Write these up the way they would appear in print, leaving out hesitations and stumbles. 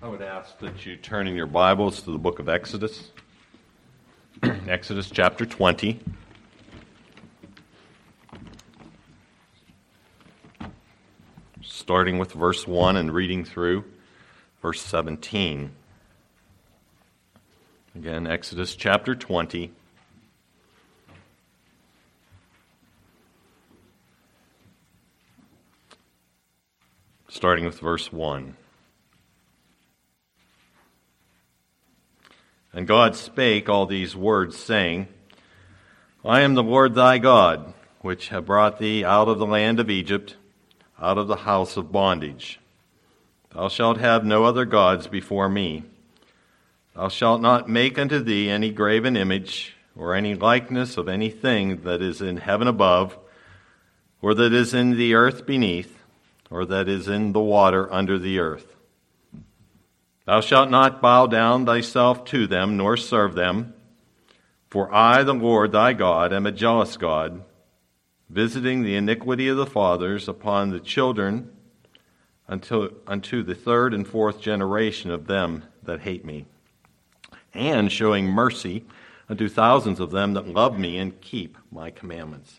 I would ask that you turn in your Bibles to the book of Exodus, Exodus chapter 20. Starting with verse 1 and reading through verse 17. Again, Exodus chapter 20. Starting with verse 1. And God spake all these words, saying, I am the Lord thy God, which have brought thee out of the land of Egypt, out of the house of bondage. Thou shalt have no other gods before me. Thou shalt not make unto thee any graven image, or any likeness of anything that is in heaven above, or that is in the earth beneath, or that is in the water under the earth. Thou shalt not bow down thyself to them, nor serve them. For I, the Lord thy God, am a jealous God, visiting the iniquity of the fathers upon the children unto the third and fourth generation of them that hate me, and showing mercy unto thousands of them that love me and keep my commandments.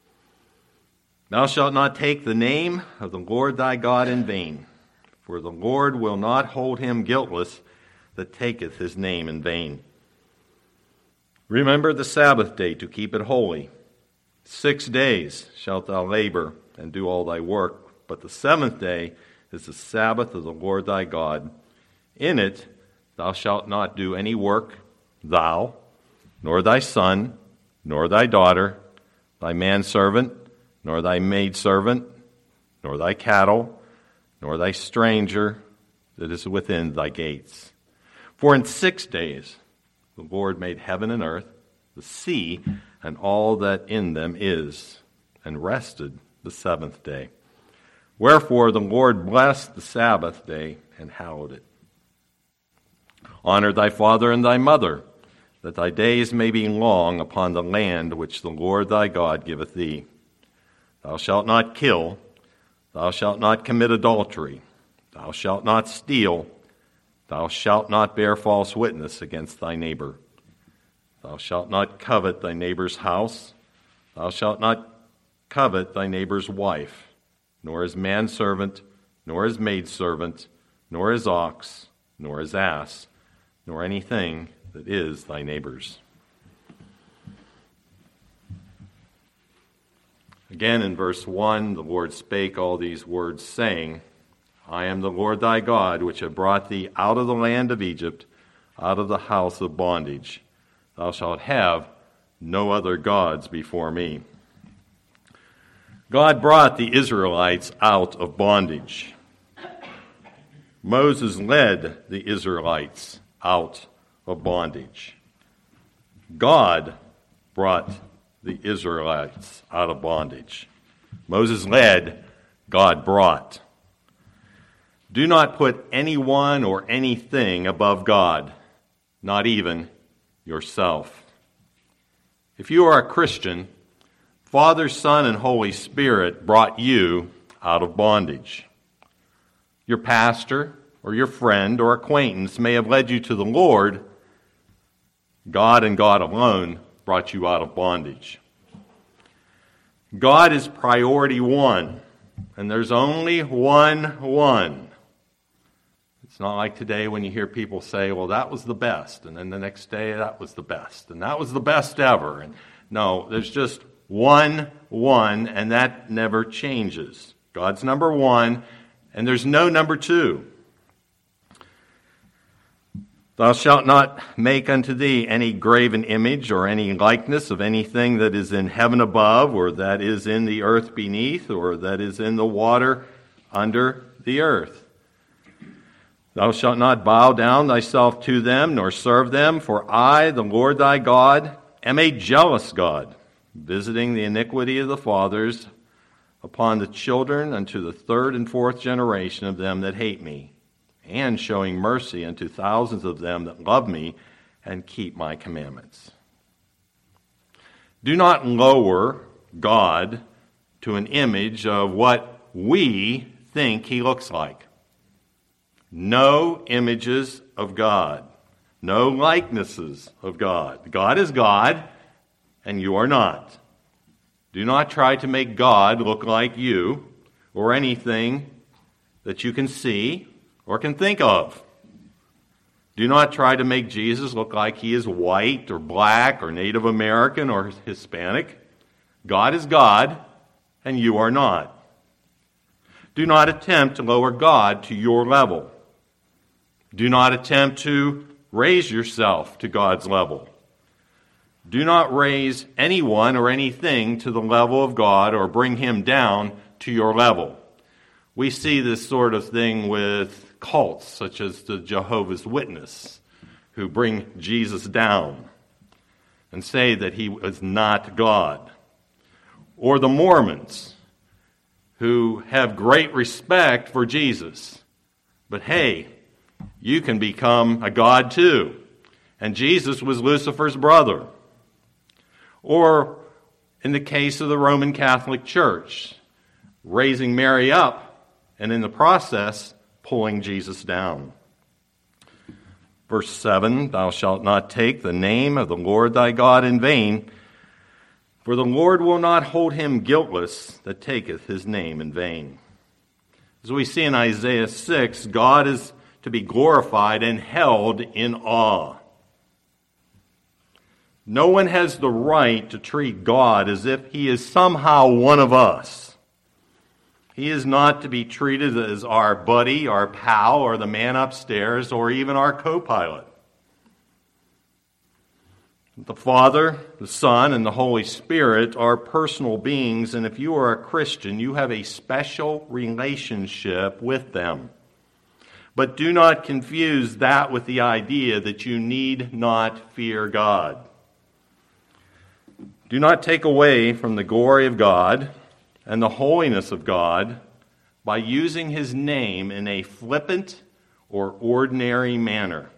Thou shalt not take the name of the Lord thy God in vain, for the Lord will not hold him guiltless that taketh his name in vain. Remember the Sabbath day to keep it holy. 6 days shalt thou labor and do all thy work, but the seventh day is the Sabbath of the Lord thy God. In it thou shalt not do any work, thou, nor thy son, nor thy daughter, thy manservant, nor thy maidservant, nor thy cattle, nor thy stranger that is within thy gates. For in 6 days the Lord made heaven and earth, the sea, and all that in them is, and rested the seventh day. Wherefore the Lord blessed the Sabbath day and hallowed it. Honor thy father and thy mother, that thy days may be long upon the land which the Lord thy God giveth thee. Thou shalt not kill. Thou shalt not commit adultery. Thou shalt not steal. Thou shalt not bear false witness against thy neighbor. Thou shalt not covet thy neighbor's house. Thou shalt not covet thy neighbor's wife, nor his manservant, nor his maidservant, nor his ox, nor his ass, nor anything that is thy neighbor's. Again, in verse 1, the Lord spake all these words, saying, I am the Lord thy God, which have brought thee out of the land of Egypt, out of the house of bondage. Thou shalt have no other gods before me. God brought the Israelites out of bondage. Moses led the Israelites out of bondage. God brought the Israelites out of bondage. Moses led, God brought. Do not put anyone or anything above God, not even yourself. If you are a Christian, Father, Son, and Holy Spirit brought you out of bondage. Your pastor or your friend or acquaintance may have led you to the Lord. God and God alone brought you out of bondage. God is priority one, and there's only one. It's not like today when you hear people say, well, that was the best, and then the next day that was the best, and that was the best ever. And no, there's just one, and that never changes. God's number one, and there's no number two. Thou shalt not make unto thee any graven image or any likeness of anything that is in heaven above, or that is in the earth beneath, or that is in the water under the earth. Thou shalt not bow down thyself to them, nor serve them, for I, the Lord thy God, am a jealous God, visiting the iniquity of the fathers upon the children unto the third and fourth generation of them that hate me, and showing mercy unto thousands of them that love me and keep my commandments. Do not lower God to an image of what we think he looks like. no images of God, no likenesses of God. God is God, and you are not. Do not try to make God look like you or anything that you can see or can think of. Do not try to make Jesus look like he is white or black or Native American or Hispanic. God is God, and you are not. Do not attempt to lower God to your level. Do not attempt to raise yourself to God's level. Do not raise anyone or anything to the level of God or bring him down to your level. We see this sort of thing with cults, such as the Jehovah's Witness, who bring Jesus down and say that he is not God. Or the Mormons, who have great respect for Jesus. But hey, you can become a god too. And Jesus was Lucifer's brother. Or in the case of the Roman Catholic Church, raising Mary up and in the process pulling Jesus down. Verse 7, thou shalt not take the name of the Lord thy God in vain, for the Lord will not hold him guiltless that taketh his name in vain. As we see in Isaiah 6, God is to be glorified and held in awe. No one has the right to treat God as if he is somehow one of us. He is not to be treated as our buddy, our pal, or the man upstairs, or even our co-pilot. The Father, the Son, and the Holy Spirit are personal beings, and if you are a Christian, you have a special relationship with them. But do not confuse that with the idea that you need not fear God. Do not take away from the glory of God and the holiness of God by using his name in a flippant or ordinary manner.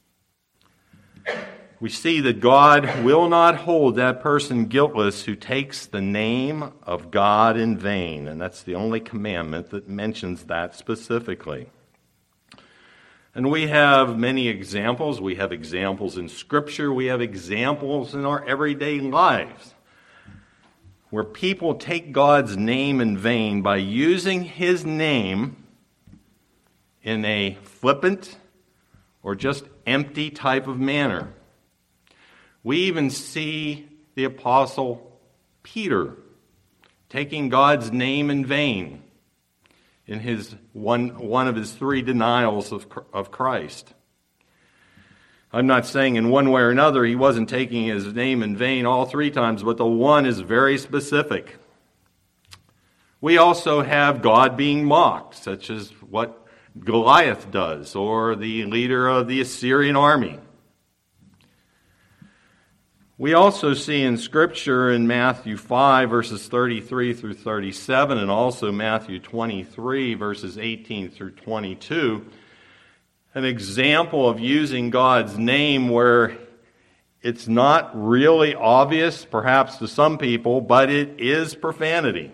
We see that God will not hold that person guiltless who takes the name of God in vain, and that's the only commandment that mentions that specifically. And we have many examples. We have examples in Scripture. We have examples in our everyday lives where people take God's name in vain by using his name in a flippant or just empty type of manner. We even see the Apostle Peter taking God's name in vain in his one of his three denials of Christ. I'm not saying in one way or another he wasn't taking his name in vain all three times, but the one is very specific. We also have God being mocked, such as what Goliath does, or the leader of the Assyrian army. We also see in Scripture in Matthew 5, verses 33 through 37, and also Matthew 23, verses 18 through 22, an example of using God's name where it's not really obvious, perhaps to some people, but it is profanity.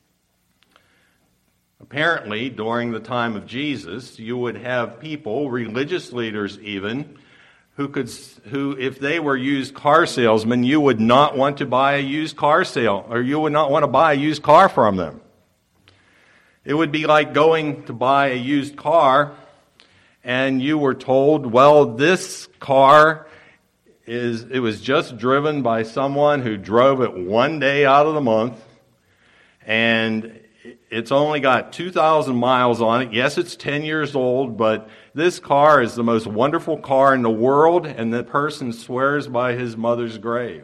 Apparently, during the time of Jesus, you would have people, religious leaders even, who, if they were used car salesmen, you would not want to buy a used car sale, or you would not want to buy a used car from them. It would be like going to buy a used car, and you were told, well, this car it was just driven by someone who drove it one day out of the month, and it's only got 2,000 miles on it. Yes, it's 10 years old, but this car is the most wonderful car in the world, and the person swears by his mother's grave.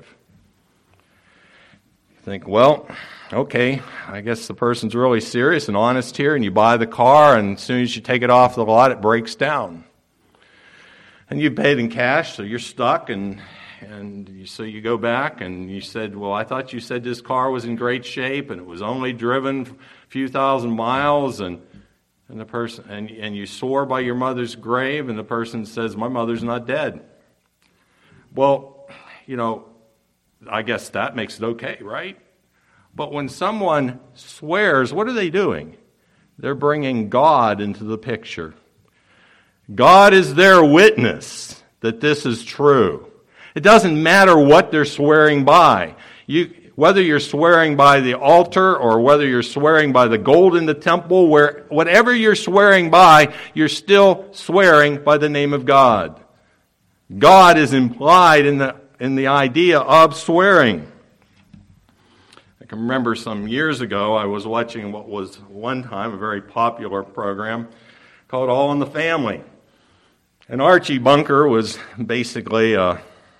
You think, well, okay, I guess the person's really serious and honest here, and you buy the car, and as soon as you take it off the lot, it breaks down. And you paid in cash, so you're stuck, so you go back, and you said, well, I thought you said this car was in great shape, and it was only driven a few thousand miles, and the person and you swore by your mother's grave, and the person says, my mother's not dead. Well, I guess that makes it okay, right? But when someone swears, what are they doing? They're bringing God into the picture. God is their witness that this is true. It doesn't matter what they're swearing by. Whether you're swearing by the altar or whether you're swearing by the gold in the temple, whatever you're swearing by, you're still swearing by the name of God. God is implied in the idea of swearing. I can remember some years ago I was watching what was one time a very popular program called All in the Family. And Archie Bunker was basically a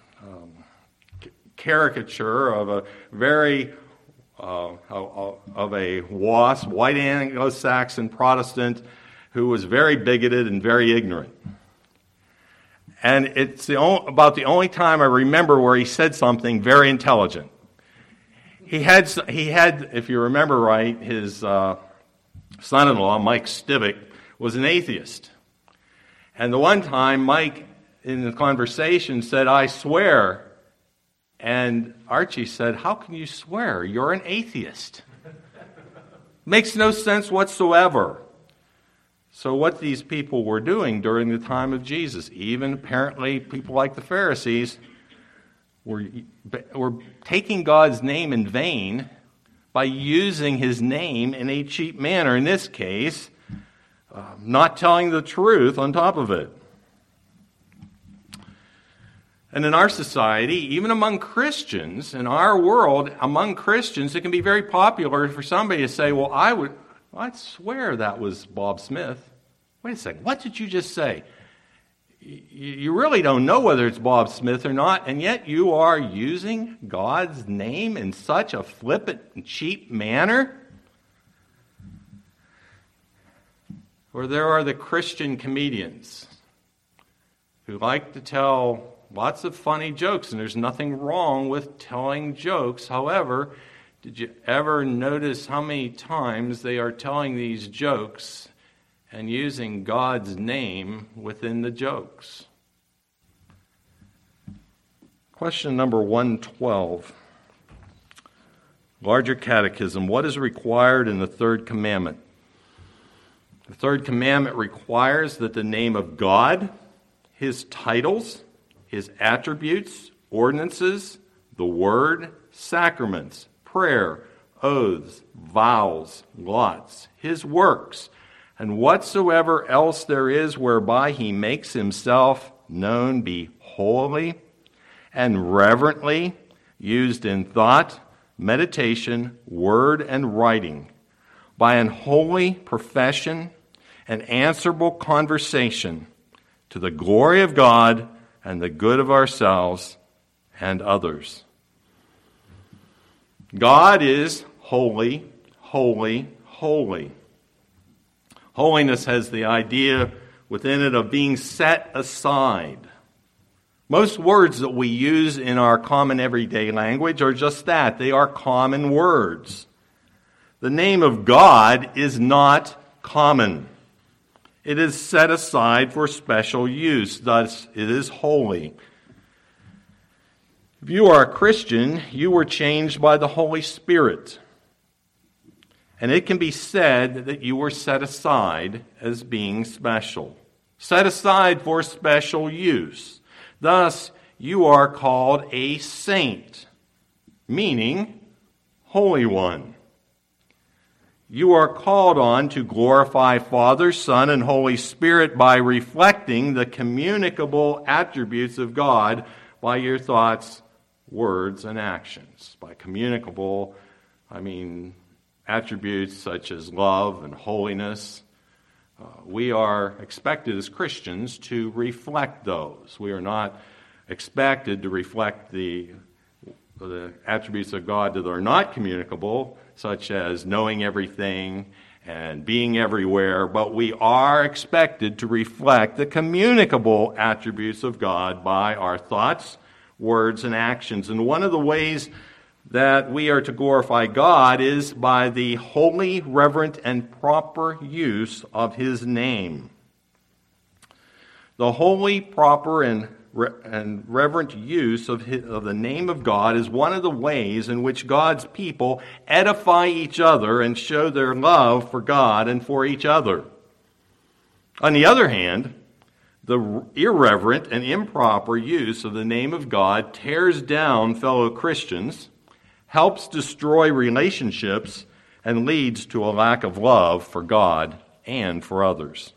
caricature of a very of a WASP, white Anglo-Saxon Protestant, who was very bigoted and very ignorant. And it's about the only time I remember where he said something very intelligent. He had, if you remember right, his son-in-law, Mike Stivic, was an atheist. And the one time, Mike, in the conversation, said, "I swear." And Archie said, "How can you swear? You're an atheist." Makes no sense whatsoever. So what these people were doing during the time of Jesus, even apparently people like the Pharisees, were taking God's name in vain by using his name in a cheap manner. In this case, not telling the truth on top of it. And in our society, even among Christians, in our world, among Christians, it can be very popular for somebody to say, "Well, I'd swear that was Bob Smith." Wait a second, what did you just say? You really don't know whether it's Bob Smith or not, and yet you are using God's name in such a flippant and cheap manner? Or there are the Christian comedians who like to tell lots of funny jokes, and there's nothing wrong with telling jokes. However, did you ever notice how many times they are telling these jokes and using God's name within the jokes? Question number 112. Larger Catechism. What is required in the third commandment? The third commandment requires that the name of God, his titles, his attributes, ordinances, the word, sacraments, prayer, oaths, vows, lots, his works, and whatsoever else there is whereby he makes himself known be holy and reverently used in thought, meditation, word, and writing, by an holy profession and answerable conversation to the glory of God and the good of ourselves and others. God is holy, holy, holy. Holiness has the idea within it of being set aside. Most words that we use in our common everyday language are just that. They are common words. The name of God is not common. It is set aside for special use, thus it is holy. If you are a Christian, you were changed by the Holy Spirit. And it can be said that you were set aside as being special. Set aside for special use. Thus, you are called a saint, meaning Holy One. You are called on to glorify Father, Son, and Holy Spirit by reflecting the communicable attributes of God by your thoughts, words, and actions. By communicable, I mean attributes such as love and holiness. We are expected as Christians to reflect those. We are not expected to reflect the attributes of God that are not communicable, such as knowing everything and being everywhere, but we are expected to reflect the communicable attributes of God by our thoughts, words, and actions. And one of the ways that we are to glorify God is by the holy, reverent, and proper use of his name. The holy, proper, and reverent use of the name of God is one of the ways in which God's people edify each other and show their love for God and for each other. On the other hand, The irreverent and improper use of the name of God tears down fellow Christians, helps destroy relationships, and leads to a lack of love for God and for others.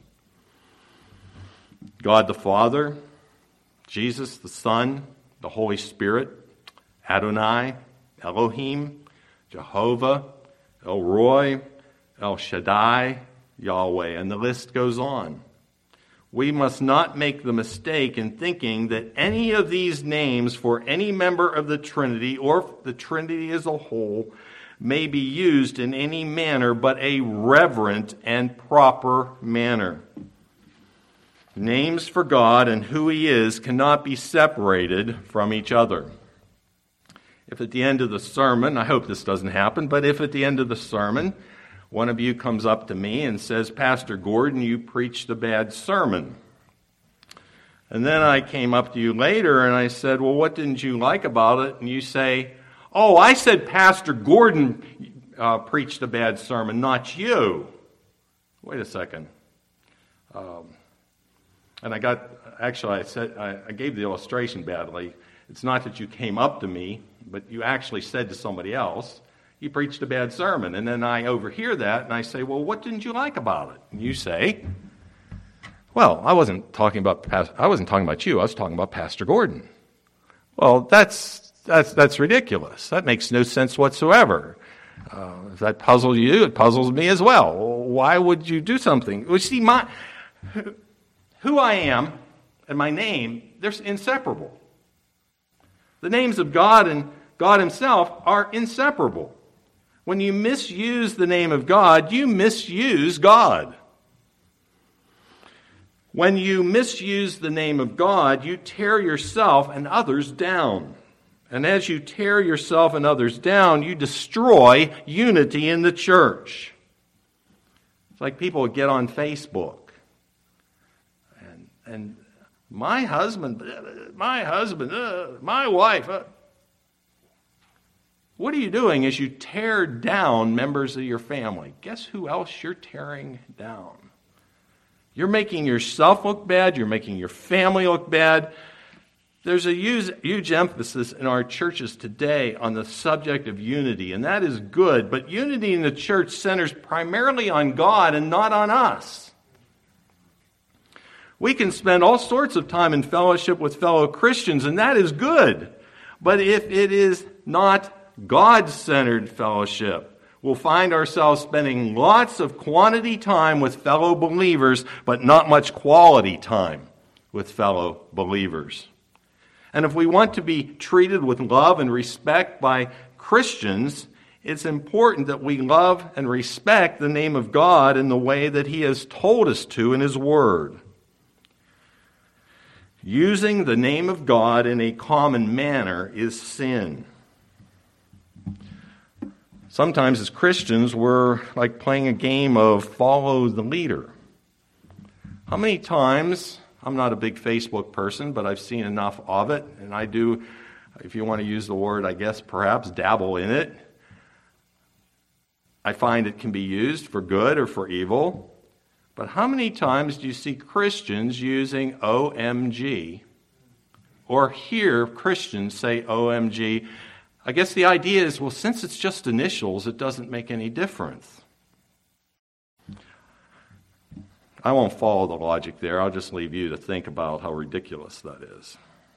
God the Father, Jesus the Son, the Holy Spirit, Adonai, Elohim, Jehovah, El Roi, El Shaddai, Yahweh, and the list goes on. We must not make the mistake in thinking that any of these names for any member of the Trinity or the Trinity as a whole may be used in any manner but a reverent and proper manner. Names for God and who He is cannot be separated from each other. If at the end of the sermon, I hope this doesn't happen, but if at the end of the sermon, one of you comes up to me and says, "Pastor Gordon, you preached a bad sermon." And then I came up to you later and I said, "Well, what didn't you like about it?" And you say, "Oh, I said Pastor Gordon preached a bad sermon, not you." Wait a second. And I gave the illustration badly. It's not that you came up to me, but you actually said to somebody else, "You preached a bad sermon." And then I overhear that and I say, "Well, what didn't you like about it?" And you say, "Well, I wasn't talking about you. I was talking about Pastor Gordon." Well, that's ridiculous. That makes no sense whatsoever. If that puzzles you, it puzzles me as well. Why would you do something? Well, see, who I am and my name, they're inseparable. The names of God and God Himself are inseparable. When you misuse the name of God, you misuse God. When you misuse the name of God, you tear yourself and others down. And as you tear yourself and others down, you destroy unity in the church. It's like people would get on Facebook and my husband, my wife. What are you doing as you tear down members of your family? Guess who else you're tearing down? You're making yourself look bad. You're making your family look bad. There's a huge emphasis in our churches today on the subject of unity, and that is good. But unity in the church centers primarily on God and not on us. We can spend all sorts of time in fellowship with fellow Christians, and that is good. But if it is not God-centered fellowship, we'll find ourselves spending lots of quantity time with fellow believers, but not much quality time with fellow believers. And if we want to be treated with love and respect by Christians, it's important that we love and respect the name of God in the way that He has told us to in His Word. Using the name of God in a common manner is sin. Sometimes as Christians, we're like playing a game of follow the leader. How many times, I'm not a big Facebook person, but I've seen enough of it, and I do, if you want to use the word, I guess perhaps dabble in it. I find it can be used for good or for evil. But how many times do you see Christians using OMG or hear Christians say OMG? I guess the idea is, well, since it's just initials, it doesn't make any difference. I won't follow the logic there. I'll just leave you to think about how ridiculous that is.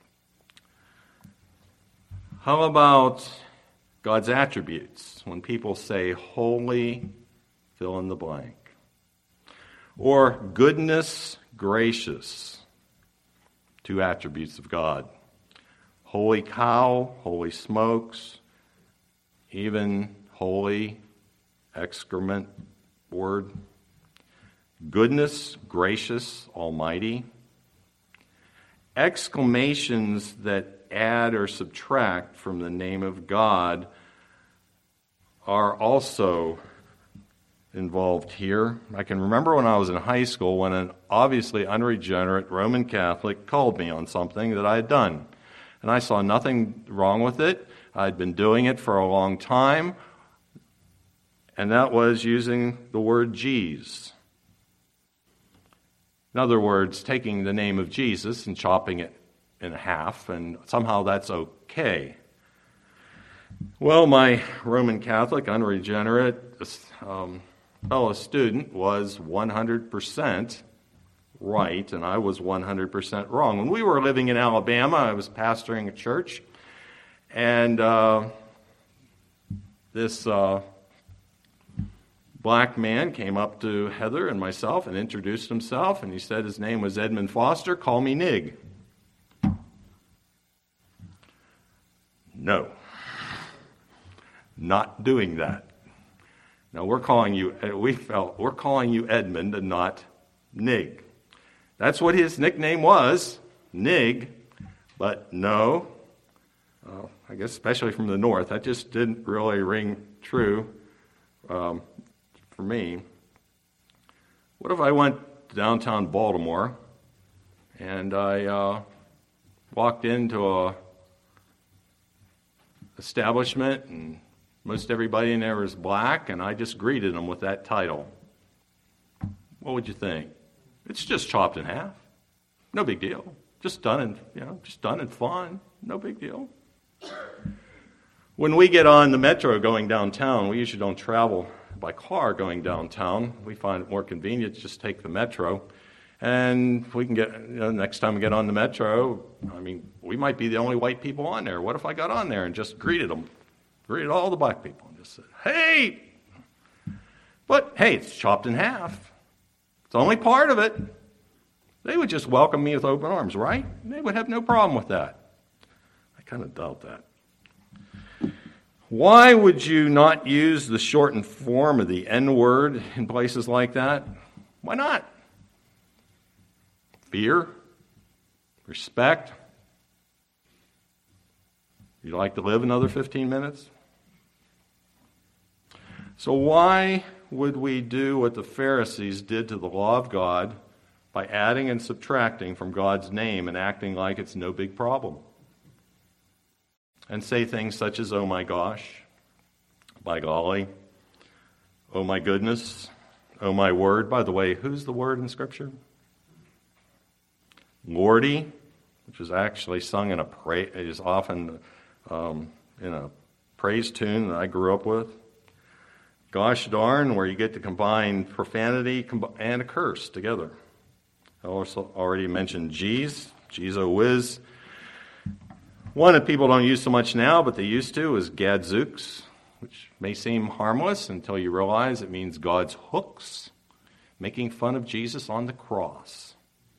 How about God's attributes? When people say holy, fill in the blank. Or goodness, gracious, two attributes of God. Holy cow, holy smokes, even holy excrement word. Goodness, gracious, almighty. Exclamations that add or subtract from the name of God are also involved here. I can remember when I was in high school when an obviously unregenerate Roman Catholic called me on something that I had done. And I saw nothing wrong with it. I'd been doing it for a long time. And that was using the word Jeez. In other words, taking the name of Jesus and chopping it in half, and somehow that's okay. Well, my Roman Catholic, unregenerate fellow student was 100% right, and I was 100% wrong. When we were living in Alabama, I was pastoring a church, and this black man came up to Heather and myself and introduced himself, and he said his name was Edmund Foster. Call me Nig. No. Not doing that. Now we're calling you Edmund and not Nig. That's what his nickname was, Nig, but no. I guess especially from the north, that just didn't really ring true for me. What if I went to downtown Baltimore and I walked into a establishment and most everybody in there was black, and I just greeted them with that title? What would you think? It's just chopped in half. No big deal. Just done in fun. No big deal. When we get on the metro going downtown, we usually don't travel by car going downtown. We find it more convenient to just take the metro. And we can get, next time we get on the metro, we might be the only white people on there. What if I got on there and just greeted all the black people, and just said, hey! But, hey, it's chopped in half. It's only part of it. They would just welcome me with open arms, right? They would have no problem with that. I kind of doubt that. Why would you not use the shortened form of the N-word in places like that? Why not? Fear? Respect? You'd like to live another 15 minutes? So why would we do what the Pharisees did to the law of God by adding and subtracting from God's name and acting like it's no big problem? And say things such as, oh my gosh, by golly, oh my goodness, oh my word. By the way, who's the word in Scripture? Lordy, which is actually sung in is often in a praise tune that I grew up with. Gosh darn, where you get to combine profanity and a curse together. I also already mentioned geez o whiz. One that people don't use so much now, but they used to, is gadzooks, which may seem harmless until you realize it means God's hooks, making fun of Jesus on the cross.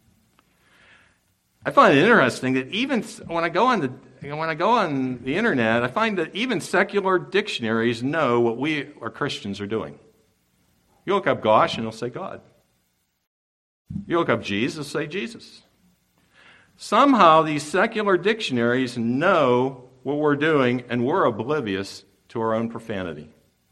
I find it interesting that even when I go on the internet, I find that even secular dictionaries know what we or Christians are doing. You look up gosh and it'll say God. You look up Jesus, it'll say Jesus. Somehow these secular dictionaries know what we're doing, and we're oblivious to our own profanity.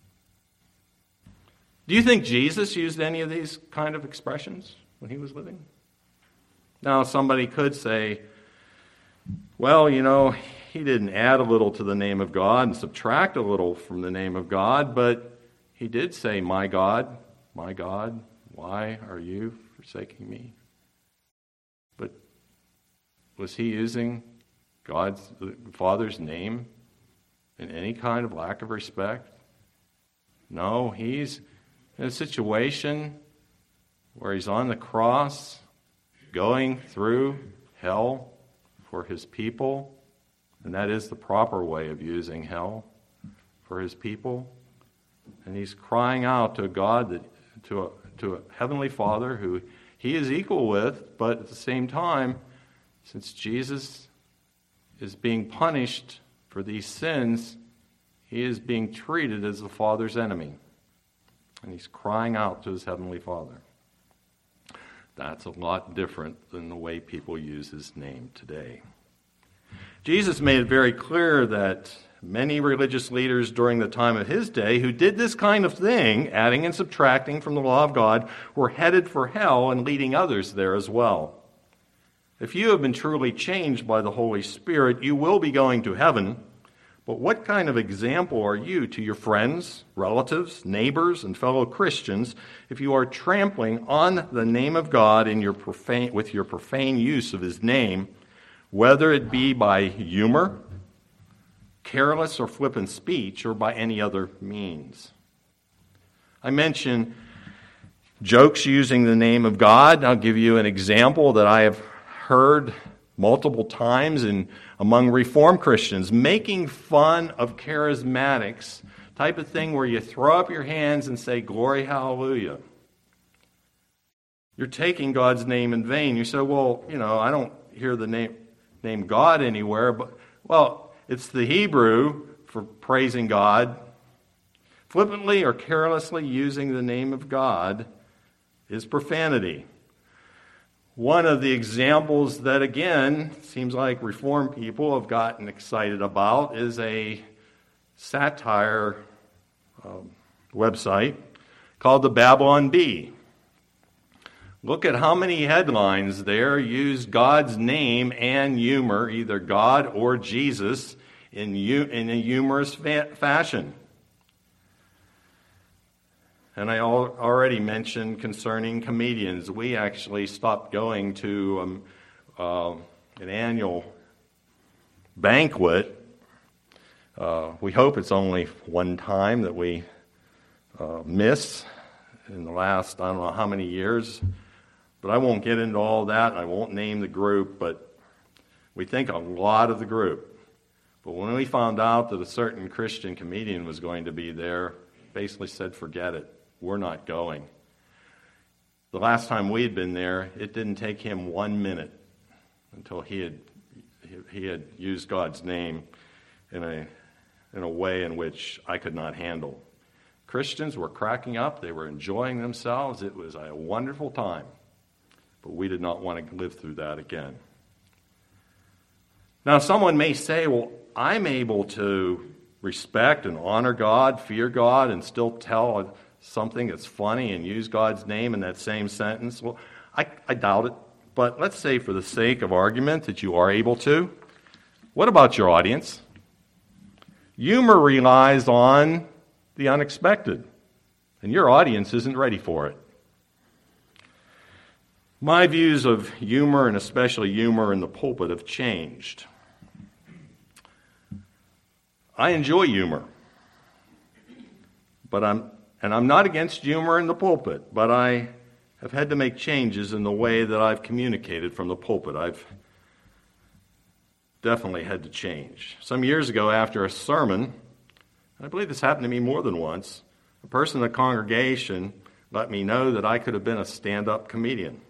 Do you think Jesus used any of these kind of expressions when he was living? Now, somebody could say, well, he didn't add a little to the name of God and subtract a little from the name of God, but he did say, my God, why are you forsaking me? But was he using God's, the Father's name in any kind of lack of respect? No, he's in a situation where he's on the cross, going through hell for his people, and that is the proper way of using hell for his people. And he's crying out to God, to a heavenly Father who he is equal with, but at the same time, since Jesus is being punished for these sins, he is being treated as the Father's enemy. And he's crying out to his heavenly Father. That's a lot different than the way people use his name today. Jesus made it very clear that many religious leaders during the time of his day who did this kind of thing, adding and subtracting from the law of God, were headed for hell and leading others there as well. If you have been truly changed by the Holy Spirit, you will be going to heaven, But what kind of example are you to your friends, relatives, neighbors, and fellow Christians if you are trampling on the name of God with your profane use of his name, whether it be by humor, careless or flippant speech, or by any other means? I mentioned jokes using the name of God. I'll give you an example that I have heard multiple times among Reformed Christians, making fun of charismatics, type of thing where you throw up your hands and say, "Glory, hallelujah." You're taking God's name in vain. You say, "Well, I don't hear the name God anywhere." But, well, it's the Hebrew for praising God. Flippantly or carelessly using the name of God is profanity. One of the examples that, again, seems like Reformed people have gotten excited about is a satire website called the Babylon Bee. Look at how many headlines there use God's name and humor, either God or Jesus, in a humorous fashion. And I already mentioned concerning comedians. We actually stopped going to an annual banquet. We hope it's only one time that we miss in the last, I don't know how many years. But I won't get into all that, and I won't name the group, but we think a lot of the group. But when we found out that a certain Christian comedian was going to be there, basically said, "Forget it. We're not going." The last time we had been there, it didn't take him 1 minute until he had used God's name in a way in which I could not handle. Christians were cracking up. They were enjoying themselves. It was a wonderful time. But we did not want to live through that again. Now, someone may say, "Well, I'm able to respect and honor God, fear God, and still tell something that's funny and use God's name in that same sentence." Well, I doubt it. But let's say for the sake of argument that you are able to. What about your audience? Humor relies on the unexpected, and your audience isn't ready for it. My views of humor, and especially humor in the pulpit, have changed. I enjoy humor, and I'm not against humor in the pulpit, but I have had to make changes in the way that I've communicated from the pulpit. I've definitely had to change. Some years ago, after a sermon, and I believe this happened to me more than once, a person in the congregation let me know that I could have been a stand-up comedian.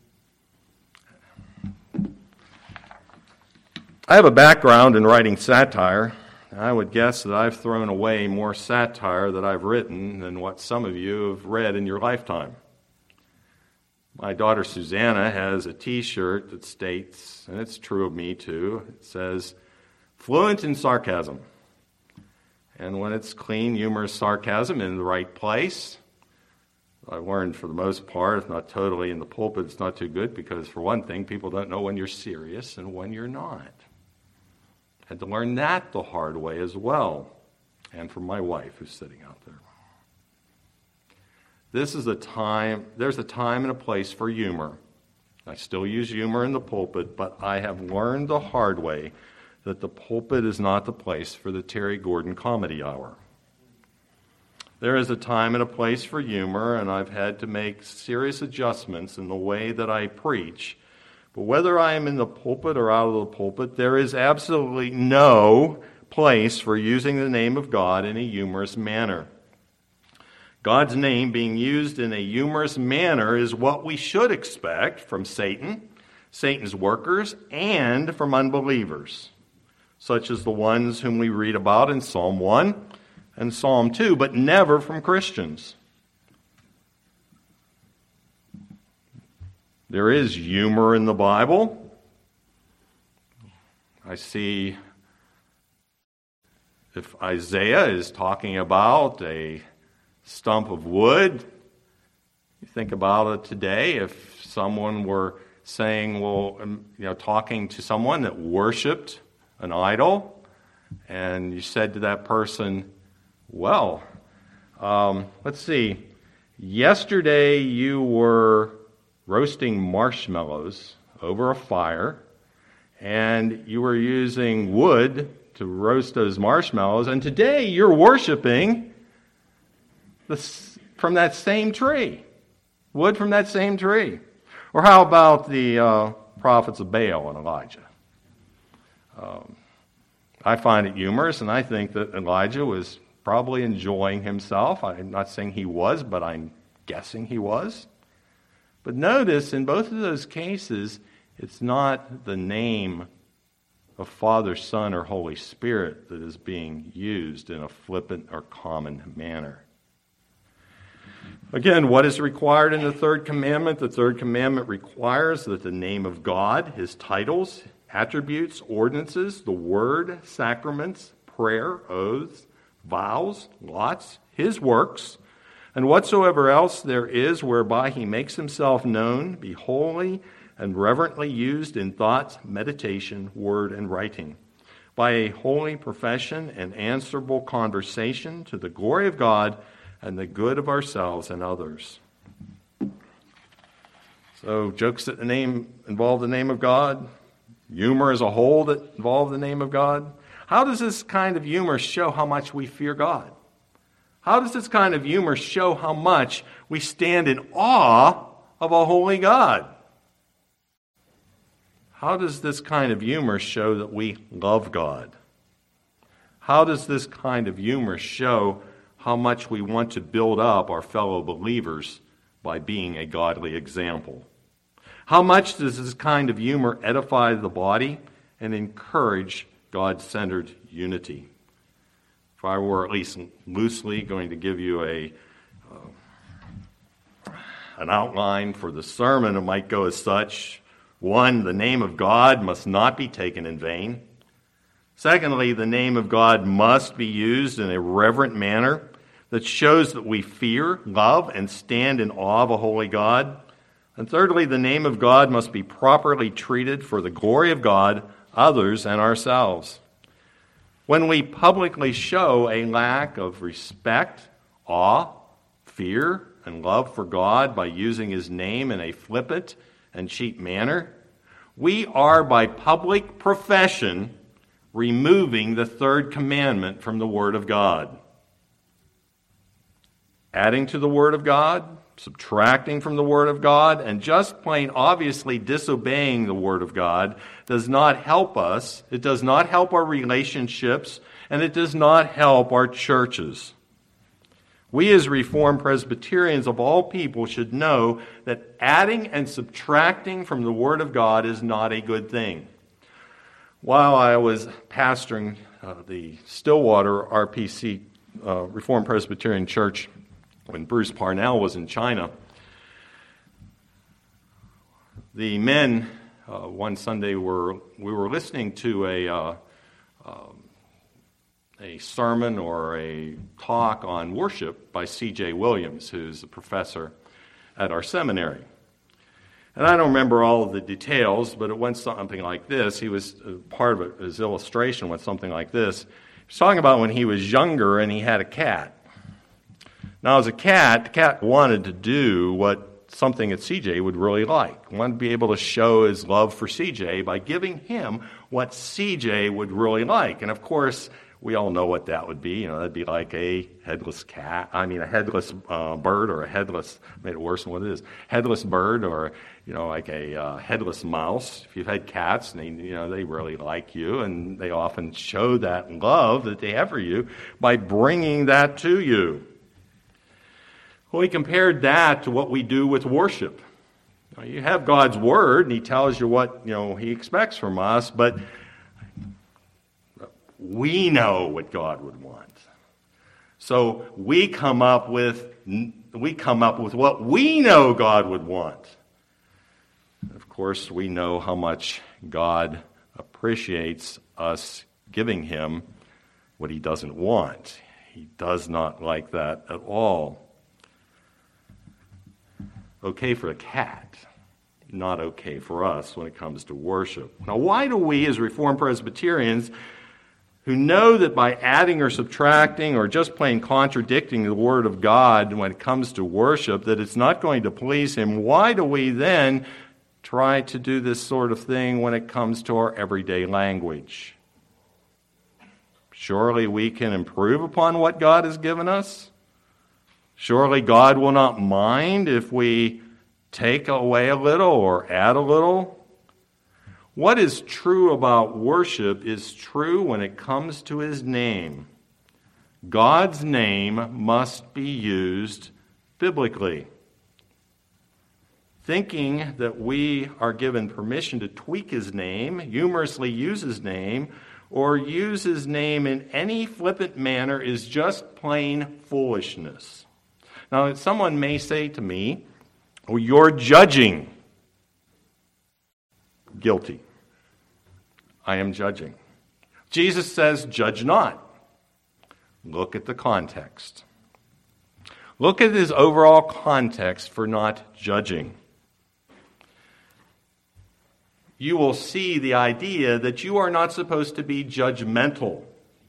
I have a background in writing satire. I would guess that I've thrown away more satire that I've written than what some of you have read in your lifetime. My daughter Susanna has a T-shirt that states, and it's true of me too, it says, "Fluent in sarcasm." And when it's clean, humorous sarcasm in the right place, I've learned for the most part, if not totally in the pulpit, it's not too good because, for one thing, people don't know when you're serious and when you're not. Had to learn that the hard way as well, and from my wife who's sitting out there. There's a time and a place for humor. I still use humor in the pulpit, but I have learned the hard way that the pulpit is not the place for the Terry Gordon Comedy Hour. There is a time and a place for humor, and I've had to make serious adjustments in the way that I preach. But whether I am in the pulpit or out of the pulpit, there is absolutely no place for using the name of God in a humorous manner. God's name being used in a humorous manner is what we should expect from Satan, Satan's workers, and from unbelievers, such as the ones whom we read about in Psalm 1 and Psalm 2, but never from Christians. There is humor in the Bible. I see if Isaiah is talking about a stump of wood, you think about it today, if someone were saying, talking to someone that worshipped an idol, and you said to that person, well, let's see, yesterday you were roasting marshmallows over a fire, and you were using wood to roast those marshmallows, and today you're worshiping from that same tree, wood from that same tree. Or how about the prophets of Baal and Elijah? I find it humorous, and I think that Elijah was probably enjoying himself. I'm not saying he was, but I'm guessing he was. But notice, in both of those cases, it's not the name of Father, Son, or Holy Spirit that is being used in a flippant or common manner. Again, what is required in the third commandment? The third commandment requires that the name of God, his titles, attributes, ordinances, the word, sacraments, prayer, oaths, vows, lots, his works, and whatsoever else there is whereby he makes himself known, be holy and reverently used in thoughts, meditation, word, and writing, by a holy profession and answerable conversation to the glory of God and the good of ourselves and others. So jokes that involve the name of God, humor as a whole that involve the name of God. How does this kind of humor show how much we fear God? How does this kind of humor show how much we stand in awe of a holy God? How does this kind of humor show that we love God? How does this kind of humor show how much we want to build up our fellow believers by being a godly example? How much does this kind of humor edify the body and encourage God-centered unity? If I were at least loosely going to give you an outline for the sermon, it might go as such. 1, the name of God must not be taken in vain. Secondly, the name of God must be used in a reverent manner that shows that we fear, love, and stand in awe of a holy God. And thirdly, the name of God must be properly treated for the glory of God, others, and ourselves. When we publicly show a lack of respect, awe, fear, and love for God by using his name in a flippant and cheap manner, we are by public profession removing the third commandment from the Word of God. Adding to the Word of God, subtracting from the Word of God, and just plain obviously disobeying the Word of God does not help us. It does not help our relationships, and it does not help our churches. We as Reformed Presbyterians of all people should know that adding and subtracting from the Word of God is not a good thing. While I was pastoring the Stillwater RPC Reformed Presbyterian Church when Bruce Parnell was in China, the men one Sunday we were listening to a sermon or a talk on worship by C.J. Williams, who's a professor at our seminary. And I don't remember all of the details, but it went something like this. He was part of his illustration went something like this. He was talking about when he was younger and he had a cat. Now, as a cat, the cat wanted to do something that CJ would really like. Wanted to be able to show his love for CJ by giving him what CJ would really like. And of course, we all know what that would be. That'd be like a headless bird, or made it worse than what it is, headless bird, or like a headless mouse. If you've had cats, and they really like you, and they often show that love that they have for you by bringing that to you. Well, he compared that to what we do with worship. You have God's Word, and he tells you what he expects from us, but we know what God would want. So we come up with what we know God would want. Of course, we know how much God appreciates us giving him what he doesn't want. He does not like that at all. Okay for a cat, not okay for us when it comes to worship. Now, why do we as Reformed Presbyterians who know that by adding or subtracting or just plain contradicting the Word of God when it comes to worship, that it's not going to please Him, why do we then try to do this sort of thing when it comes to our everyday language? Surely we can improve upon what God has given us. Surely God will not mind if we take away a little or add a little. What is true about worship is true when it comes to His name. God's name must be used biblically. Thinking that we are given permission to tweak His name, humorously use His name, or use His name in any flippant manner is just plain foolishness. Now, someone may say to me, "Oh, you're judging." Guilty. I am judging. Jesus says, "Judge not." Look at the context. Look at His overall context for not judging. You will see the idea that you are not supposed to be judgmental.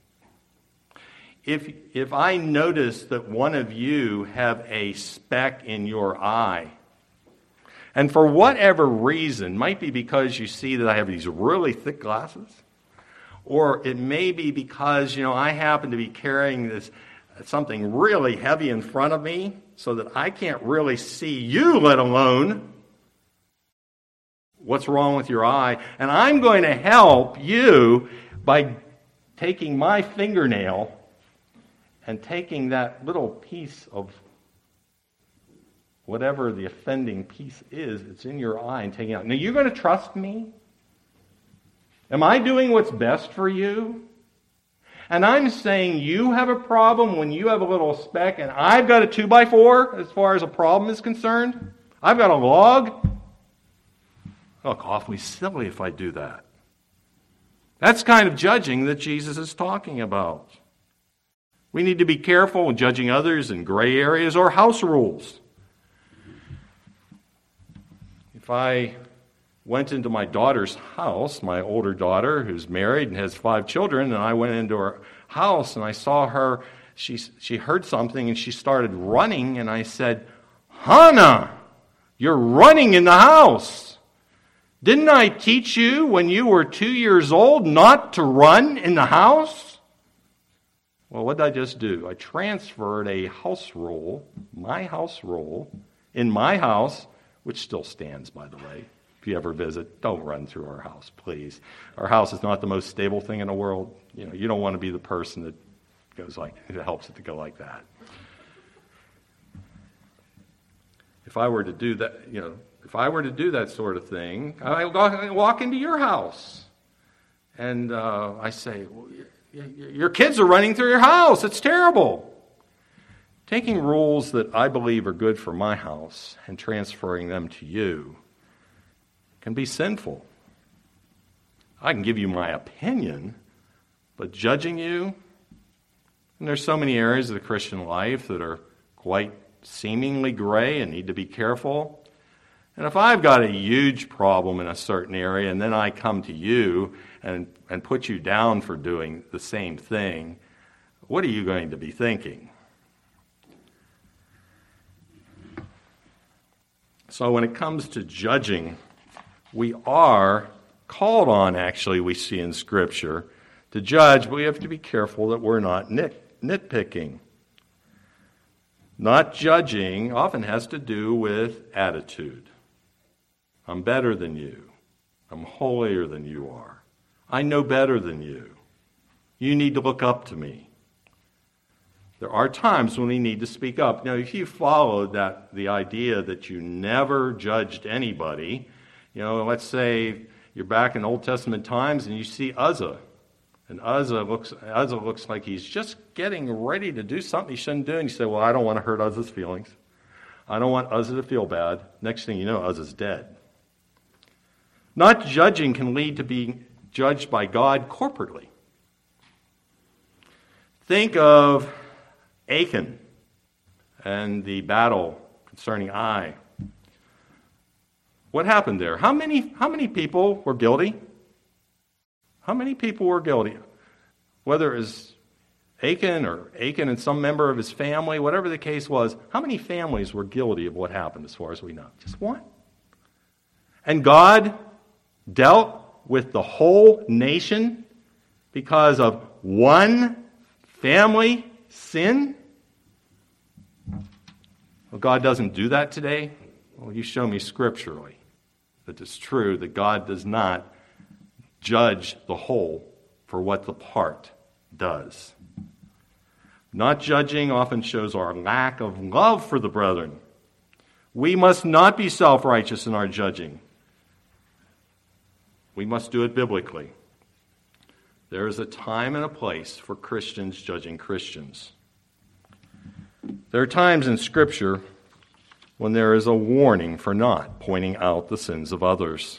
If I notice that one of you have a speck in your eye, and for whatever reason, might be because you see that I have these really thick glasses, or it may be because, I happen to be carrying something really heavy in front of me so that I can't really see you, let alone what's wrong with your eye. And I'm going to help you by taking my fingernail and taking that little piece of whatever the offending piece is, it's in your eye, and taking it out. Now, you're going to trust me? Am I doing what's best for you? And I'm saying you have a problem when you have a little speck, and I've got a 2x4 as far as a problem is concerned? I've got a log? Look, awfully silly if I do that. That's kind of judging that Jesus is talking about. We need to be careful when judging others in gray areas or house rules. If I went into my daughter's house, my older daughter who's married and has 5 children, and I went into her house and I saw her, she heard something and she started running, and I said, "Hannah, you're running in the house. Didn't I teach you when you were 2 years old not to run in the house?" Well, what did I just do? I transferred a house rule, my house rule, in my house, which still stands, by the way. If you ever visit, don't run through our house, please. Our house is not the most stable thing in the world. You don't want to be the person that goes that helps it to go like that. If I were to do that, if I were to do that sort of thing, I walk into your house and I say, "Well, your kids are running through your house. It's terrible." Taking rules that I believe are good for my house and transferring them to you can be sinful. I can give you my opinion, but judging you, and there's so many areas of the Christian life that are quite seemingly gray and need to be careful. And if I've got a huge problem in a certain area and then I come to you and put you down for doing the same thing, what are you going to be thinking? So when it comes to judging, we are called on, actually, we see in Scripture, to judge, but we have to be careful that we're not nitpicking. Not judging often has to do with attitude. I'm better than you. I'm holier than you are. I know better than you. You need to look up to me. There are times when we need to speak up. Now, if you followed the idea that you never judged anybody, let's say you're back in Old Testament times and you see Uzzah. And Uzzah looks like he's just getting ready to do something he shouldn't do. And you say, "Well, I don't want to hurt Uzzah's feelings. I don't want Uzzah to feel bad." Next thing you know, Uzzah's dead. Not judging can lead to being judged by God corporately. Think of Achan and the battle concerning Ai. What happened there? How many people were guilty? How many people were guilty? whether it was Achan or Achan and some member of his family, whatever the case was, how many families were guilty of what happened as far as we know? Just one. And God dealt with the whole nation because of one family sin? Well, God doesn't do that today. Well, you show me scripturally that it's true that God does not judge the whole for what the part does. Not judging often shows our lack of love for the brethren. We must not be self-righteous in our judging. We must do it biblically. There is a time and a place for Christians judging Christians. There are times in Scripture when there is a warning for not pointing out the sins of others.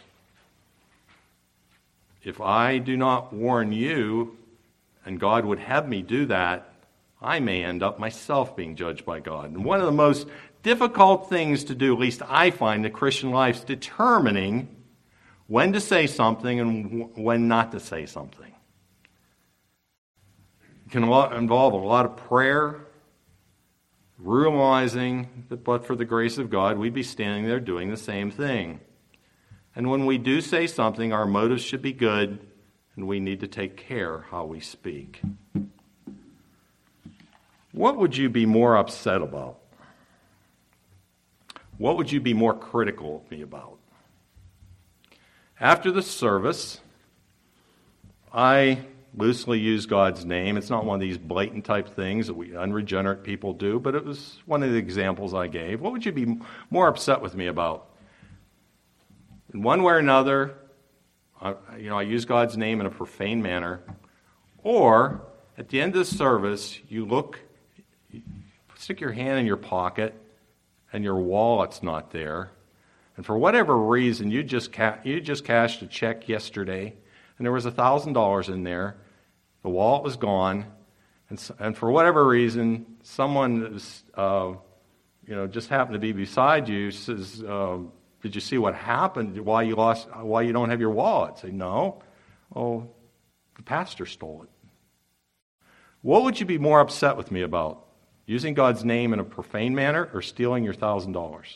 If I do not warn you, and God would have me do that, I may end up myself being judged by God. And one of the most difficult things to do, at least I find in the Christian life, is determining when to say something and when not to say something. It can involve a lot of prayer, realizing that but for the grace of God, we'd be standing there doing the same thing. And when we do say something, our motives should be good, and we need to take care how we speak. What would you be more upset about? What would you be more critical of me about? After the service, I loosely use God's name. It's not one of these blatant type things that we unregenerate people do, but it was one of the examples I gave. What would you be more upset with me about? In one way or another, I use God's name in a profane manner, or at the end of the service, you stick your hand in your pocket, and your wallet's not there, and for whatever reason, you just cashed a check yesterday, and there was $1,000 in there. The wallet was gone, and for whatever reason, someone just happened to be beside you. Says, "Did you see what happened? Why you don't have your wallet?" Say, "No." "Oh, the pastor stole it." What would you be more upset with me about? Using God's name in a profane manner or stealing your $1,000?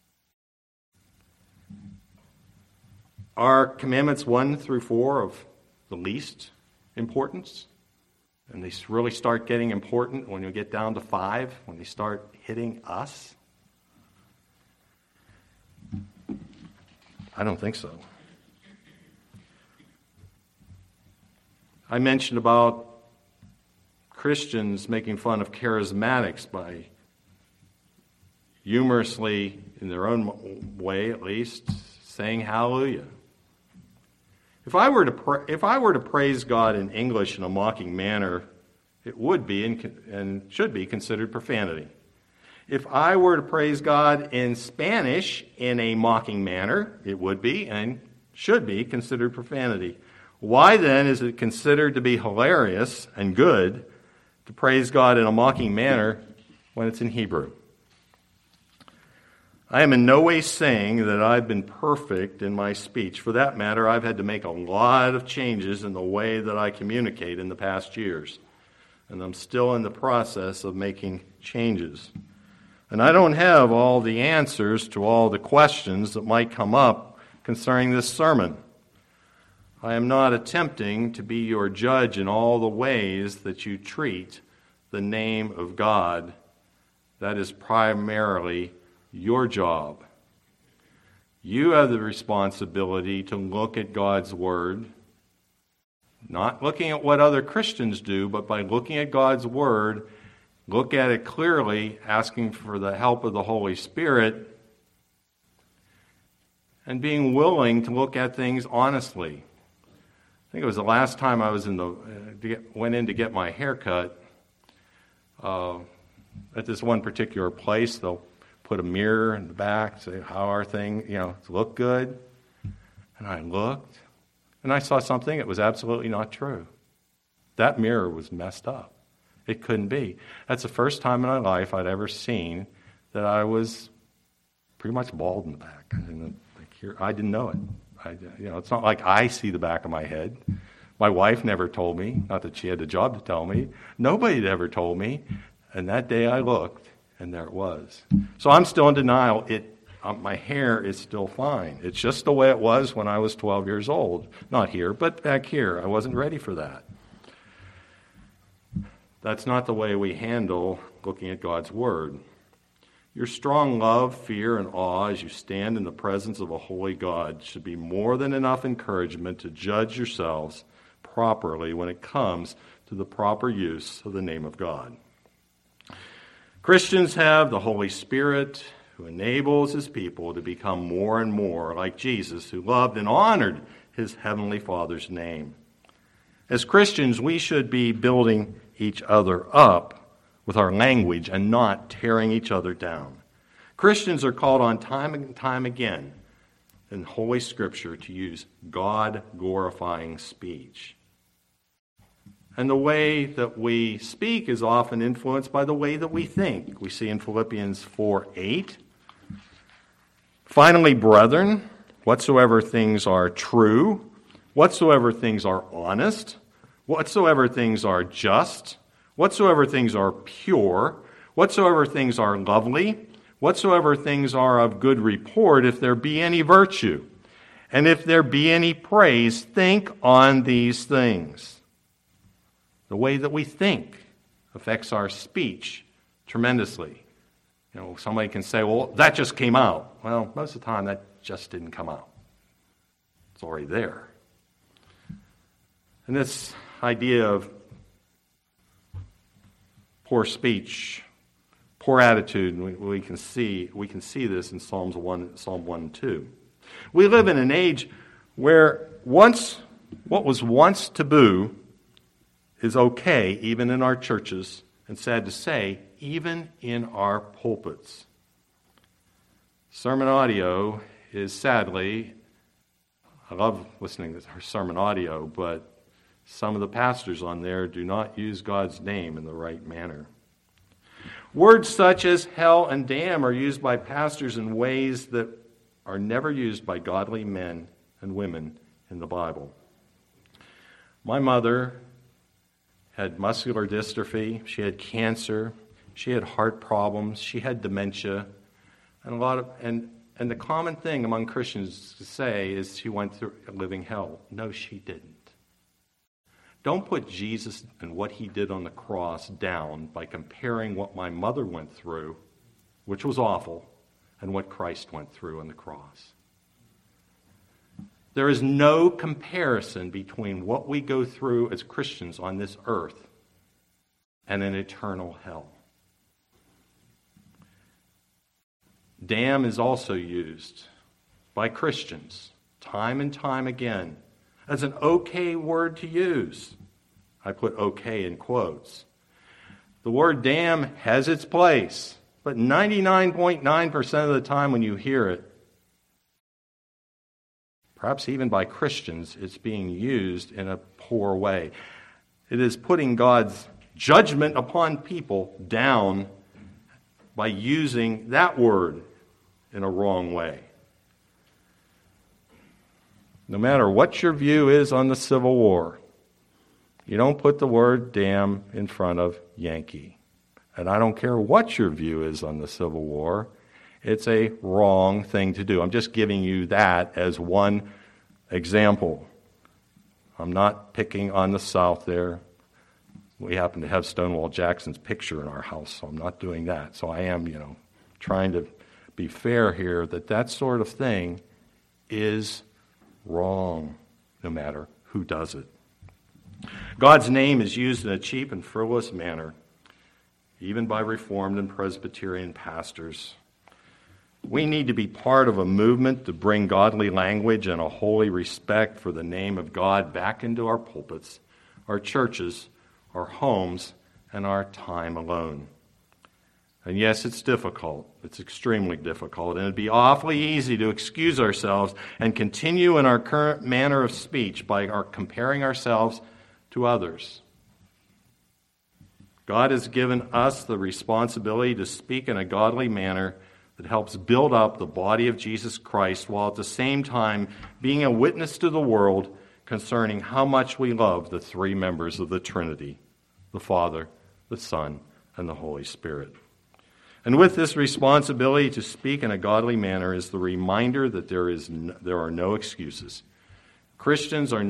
Are commandments 1 through 4 of the least importance? And they really start getting important when you get down to 5, when they start hitting us? I don't think so. I mentioned about Christians making fun of charismatics by humorously, in their own way at least, saying hallelujah. If I were to praise God in English in a mocking manner, it would be and should be considered profanity. If I were to praise God in Spanish in a mocking manner, it would be and should be considered profanity. Why then is it considered to be hilarious and good to praise God in a mocking manner when it's in Hebrew? I am in no way saying that I've been perfect in my speech. For that matter, I've had to make a lot of changes in the way that I communicate in the past years. And I'm still in the process of making changes. And I don't have all the answers to all the questions that might come up concerning this sermon. I am not attempting to be your judge in all the ways that you treat the name of God. That is primarily your job. You have the responsibility to look at God's Word, not looking at what other Christians do, but by looking at God's Word, look at it clearly, asking for the help of the Holy Spirit, and being willing to look at things honestly. I think it was the last time I was went in to get my hair cut. At this one particular place, they'll put a mirror in the back, say, "How are things? Look good?" And I looked, and I saw something that was absolutely not true. That mirror was messed up. It couldn't be. That's the first time in my life I'd ever seen that I was pretty much bald in the back. I didn't know it. It's not like I see the back of my head. My wife never told me, not that she had a job to tell me. Nobody had ever told me. And that day I looked, and there it was. So I'm still in denial. My hair is still fine. It's just the way it was when I was 12 years old. Not here, but back here. I wasn't ready for that. That's not the way we handle looking at God's Word. Your strong love, fear, and awe as you stand in the presence of a holy God should be more than enough encouragement to judge yourselves properly when it comes to the proper use of the name of God. Christians have the Holy Spirit who enables his people to become more and more like Jesus, who loved and honored his heavenly Father's name. As Christians, we should be building each other up with our language and not tearing each other down. Christians are called on time and time again in Holy Scripture to use God-glorifying speech. And the way that we speak is often influenced by the way that we think. We see in Philippians 4:8. Finally, brethren, whatsoever things are true, whatsoever things are honest, whatsoever things are just, whatsoever things are pure, whatsoever things are lovely, whatsoever things are of good report, if there be any virtue, and if there be any praise, think on these things. The way that we think affects our speech tremendously. Somebody can say, well, that just came out. Well, most of the time, that just didn't come out. It's already there. And this idea of poor speech, poor attitude, we can see this in Psalm 1 and 2. We live in an age where what was once taboo is okay, even in our churches, and sad to say, even in our pulpits. Sermon audio is sadly, I love listening to sermon audio, but some of the pastors on there do not use God's name in the right manner. Words such as hell and damn are used by pastors in ways that are never used by godly men and women in the Bible. My mother had muscular dystrophy, she had cancer, she had heart problems, she had dementia, and the common thing among Christians to say is she went through a living hell. No, she didn't. Don't put Jesus and what he did on the cross down by comparing what my mother went through, which was awful, and what Christ went through on the cross. There is no comparison between what we go through as Christians on this earth and an eternal hell. Damn is also used by Christians time and time again as an okay word to use. I put okay in quotes. The word damn has its place, but 99.9% of the time when you hear it, perhaps even by Christians, it's being used in a poor way. It is putting God's judgment upon people down by using that word in a wrong way. No matter what your view is on the Civil War, you don't put the word damn in front of Yankee. And I don't care what your view is on the Civil War, it's a wrong thing to do. I'm just giving you that as one example. I'm not picking on the South there. We happen to have Stonewall Jackson's picture in our house, so I'm not doing that. So I am, trying to be fair here that sort of thing is wrong, no matter who does it. God's name is used in a cheap and frivolous manner, even by Reformed and Presbyterian pastors. We need to be part of a movement to bring godly language and a holy respect for the name of God back into our pulpits, our churches, our homes, and our time alone. And yes, it's difficult. It's extremely difficult. And it'd be awfully easy to excuse ourselves and continue in our current manner of speech by comparing ourselves to others. God has given us the responsibility to speak in a godly manner that helps build up the body of Jesus Christ while at the same time being a witness to the world concerning how much we love the three members of the Trinity, the Father, the Son, and the Holy Spirit. And with this responsibility to speak in a godly manner is the reminder that there are no excuses. Christians are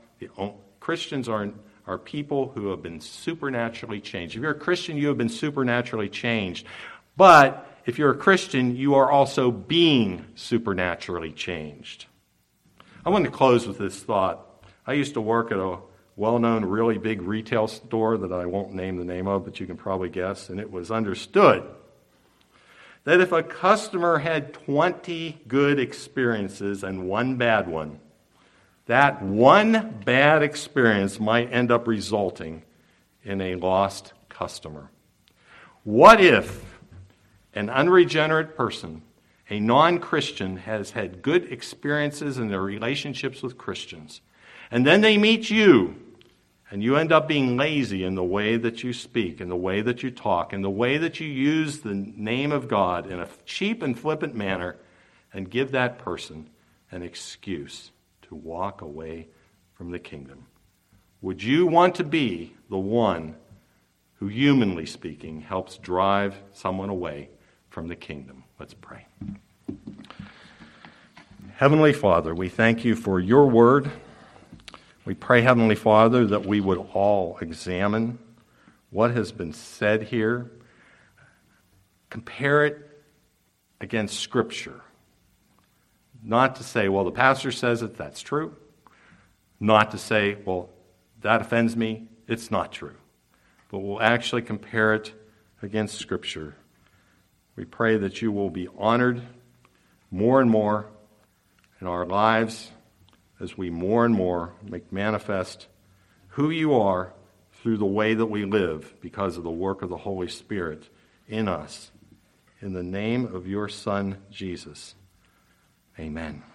people who have been supernaturally changed. If you're a Christian, you have been supernaturally changed. But if you're a Christian, you are also being supernaturally changed. I want to close with this thought. I used to work at a well-known, really big retail store that I won't name the name of, but you can probably guess, and it was understood that if a customer had 20 good experiences and one bad one, that one bad experience might end up resulting in a lost customer. What if an unregenerate person, a non-Christian, has had good experiences in their relationships with Christians, and then they meet you, and you end up being lazy in the way that you speak, in the way that you talk, in the way that you use the name of God in a cheap and flippant manner, and give that person an excuse to walk away from the kingdom? Would you want to be the one who, humanly speaking, helps drive someone away from the kingdom? Let's pray. Heavenly Father, we thank you for your word. We pray, Heavenly Father, that we would all examine what has been said here, compare it against Scripture. Not to say, well, the pastor says it, that's true. Not to say, well, that offends me, it's not true. But we'll actually compare it against Scripture. We pray that you will be honored more and more in our lives as we more and more make manifest who you are through the way that we live because of the work of the Holy Spirit in us. In the name of your Son, Jesus. Amen.